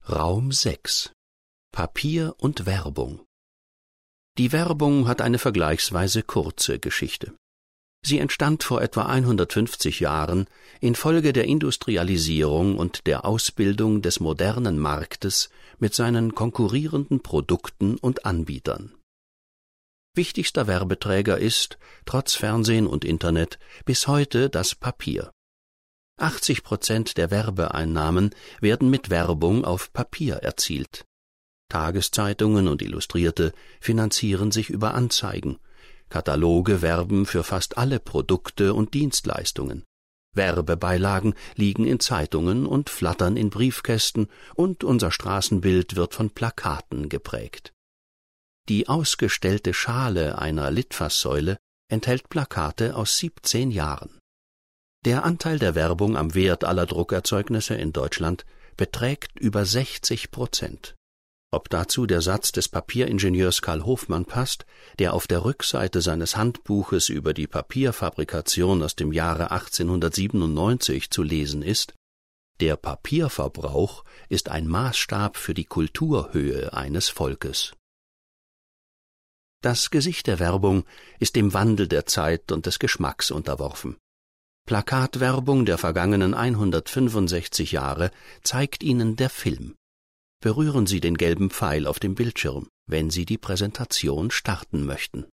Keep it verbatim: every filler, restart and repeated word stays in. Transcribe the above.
Raum sechs. Papier und Werbung. Die Werbung hat eine vergleichsweise kurze Geschichte. Sie entstand vor etwa hundertfünfzig Jahren infolge der Industrialisierung und der Ausbildung des modernen Marktes mit seinen konkurrierenden Produkten und Anbietern. Wichtigster Werbeträger ist, trotz Fernsehen und Internet, bis heute das Papier. achtzig Prozent der Werbeeinnahmen werden mit Werbung auf Papier erzielt. Tageszeitungen und Illustrierte finanzieren sich über Anzeigen. Kataloge werben für fast alle Produkte und Dienstleistungen. Werbebeilagen liegen in Zeitungen und flattern in Briefkästen, und unser Straßenbild wird von Plakaten geprägt. Die ausgestellte Schale einer Litfaßsäule enthält Plakate aus siebzehn Jahren. Der Anteil der Werbung am Wert aller Druckerzeugnisse in Deutschland beträgt über sechzig Prozent. Ob dazu der Satz des Papieringenieurs Karl Hofmann passt, der auf der Rückseite seines Handbuches über die Papierfabrikation aus dem Jahre achtzehnhundertsiebenundneunzig zu lesen ist: Der Papierverbrauch ist ein Maßstab für die Kulturhöhe eines Volkes. Das Gesicht der Werbung ist dem Wandel der Zeit und des Geschmacks unterworfen. Plakatwerbung der vergangenen hundertfünfundsechzig Jahre zeigt Ihnen der Film. Berühren Sie den gelben Pfeil auf dem Bildschirm, wenn Sie die Präsentation starten möchten.